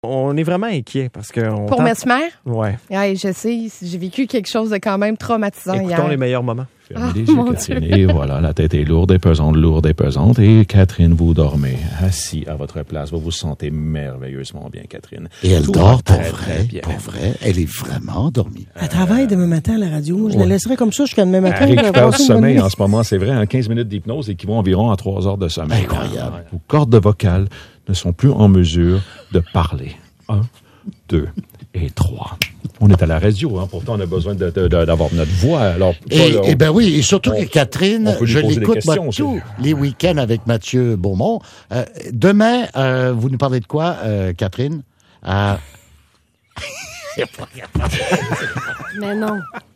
On est vraiment inquiet parce que... Pour Mesmer? Ouais. Ouais, je sais, j'ai vécu quelque chose de quand même traumatisant hier. Écoutons les meilleurs moments. Fermez les yeux, Catherine. Et voilà, la tête est lourde et pesante. Et Catherine, vous dormez assis à votre place. Vous vous sentez merveilleusement bien, Catherine. Et elle Tout dort va pour très, vrai, très bien. pour vrai. Elle est vraiment endormie. Elle travaille demain matin à la radio. Je la laisserai comme ça jusqu'à demain matin. Elle Elle va récupère passer du une bonne sommeil nuit. en ce moment, c'est vrai, en 15 minutes d'hypnose équivaut environ à 3 heures de sommeil. Incroyable. Vos cordes vocales ne sont plus en mesure de parler. 1, 2 et 3. On est à la radio, hein. Pourtant on a besoin d'avoir notre voix. Alors, Et ben oui, et surtout que Catherine, on peut lui je poser des l'écoute moi, questions aussi. tous les week-ends avec Mathieu Beaumont. Demain, vous nous parlez de quoi, Catherine? Mais non.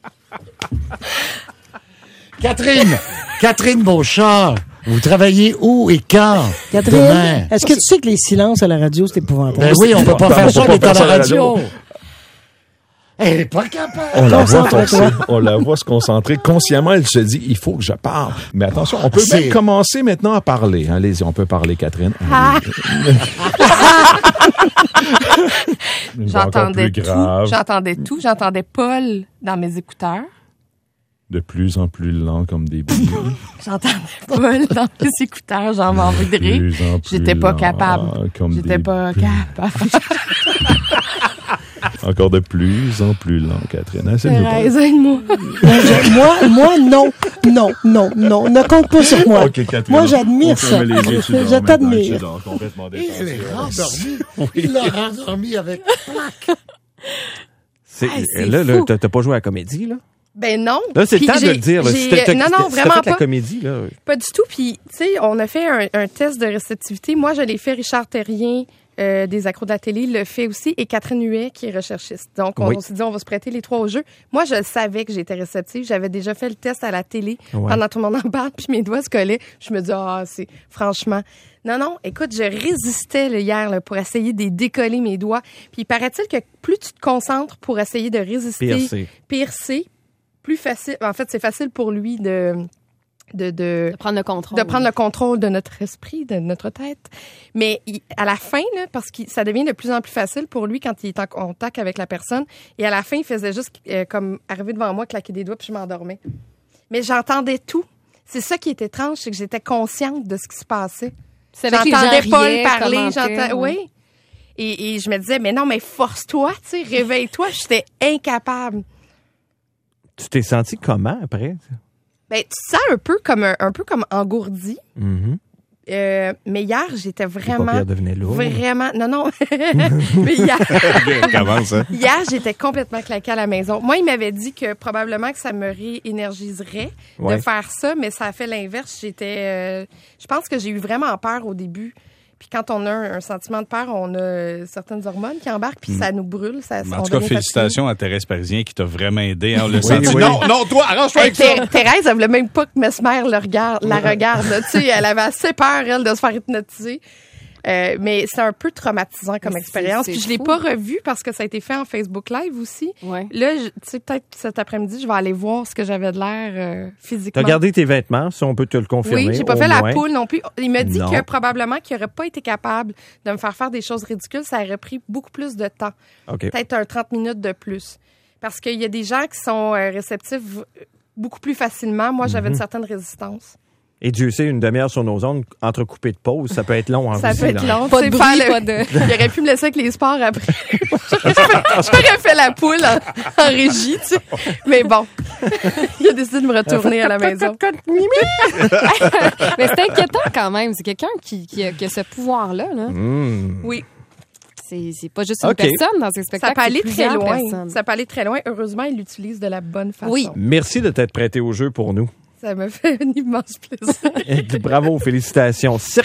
Catherine Beauchard, vous travaillez où et quand? Catherine, Demain. est-ce que tu sais que les silences à la radio, c'est épouvantable? Ben oui, on peut pas faire ça, on peut est pas à faire la ça à la radio. radio. Elle est pas capable. On la voit se concentrer. Consciemment, elle se dit, il faut que je parle. Mais attention, on peut même commencer maintenant à parler. Allez-y, on peut parler, Catherine. J'entendais tout. J'entendais tout. J'entendais Paul dans mes écouteurs. De plus en plus lent comme des billes. J'entendais Paul dans mes écouteurs. J'en envie de rire. J'étais pas capable. J'étais pas capable. Encore de plus en plus lent, Catherine. Aide-moi. Moi, non. Ne compte pas sur moi. Okay, Catherine, moi, j'admire ça. Je t'admire. Elle est rendormie. Il l'a rendormie avec plaque. Là, t'as pas joué à la comédie, là? Ben non. Là, c'est le temps de le dire. Non, vraiment fait pas. la comédie, là. Pas du tout. Puis, tu sais, on a fait un test de réceptivité. Moi, je l'ai fait. Richard Terrien, des accros de la télé, le fait aussi. Et Catherine Huet, qui est recherchiste. Donc, on s'est dit, on va se prêter les trois au jeu. Moi, je savais que j'étais réceptive. J'avais déjà fait le test à la télé. Pendant tout le monde en parle, puis mes doigts se collaient. Je me dis, c'est franchement... Non, écoute, je résistais hier pour essayer de décoller mes doigts. Puis, paraît-il que plus tu te concentres pour essayer de résister... Piercer. Plus facile. En fait, c'est facile pour lui de prendre le contrôle. De prendre le contrôle de notre esprit, de notre tête. Mais à la fin, là, parce que ça devient de plus en plus facile pour lui quand il est en contact avec la personne. Et à la fin, il faisait juste comme arriver devant moi, claquer des doigts, puis je m'endormais. Mais j'entendais tout. C'est ça qui est étrange, c'est que j'étais consciente de ce qui se passait. J'entendais Paul parler, oui. Et je me disais, mais non, mais force-toi, tu sais, réveille-toi. J'étais incapable. Tu t'es senti comment après? Ben, tu te sens un peu comme engourdi. Mm-hmm. Mais hier, j'étais vraiment... Pas devenait lourd. Vraiment... Non. Mais hier... Hier, j'étais complètement claquée à la maison. Moi, il m'avait dit que probablement que ça me réénergiserait de faire ça, mais ça a fait l'inverse. Je pense que j'ai eu vraiment peur au début. Puis quand on a un sentiment de peur, on a certaines hormones qui embarquent, puis ça nous brûle. En tout cas, félicitations à Thérèse Parisien qui t'a vraiment aidé. On le sent. Oui. Non, toi, arrange-toi avec ça. Thérèse, elle voulait même pas que Mesmer la regarde. Tu sais, elle avait assez peur, elle, de se faire hypnotiser. Mais c'est un peu traumatisant comme expérience. Puis je l'ai pas revu parce que ça a été fait en Facebook Live aussi. Ouais. Là, tu sais, peut-être cet après-midi, je vais aller voir ce que j'avais de l'air physiquement. T'as gardé tes vêtements, si on peut te le confirmer. Oui, j'ai pas fait la poule non plus. Il m'a dit que probablement qu'il aurait pas été capable de me faire des choses ridicules. Ça aurait pris beaucoup plus de temps. Okay. Peut-être 30 minutes de plus. Parce qu'il y a des gens qui sont réceptifs beaucoup plus facilement. Moi, j'avais une certaine résistance. Et Dieu sait, une demi-heure sur nos ondes, entrecoupé de pauses, ça peut être long. Ça peut être long. Pas de bruit, pas de... Il aurait pu me laisser avec les sports après. J'aurais fait la poule en régie, tu sais. Mais bon, il a décidé de me retourner à la maison. Mais c'est inquiétant quand même. C'est quelqu'un qui a ce pouvoir-là. Là. Oui. C'est pas juste une personne dans ces spectacles. Ça peut aller très loin. Personnes. Ça peut aller très loin. Heureusement, il l'utilise de la bonne façon. Oui. Merci de t'être prêté au jeu pour nous. Ça me fait un immense plaisir. Bravo, félicitations.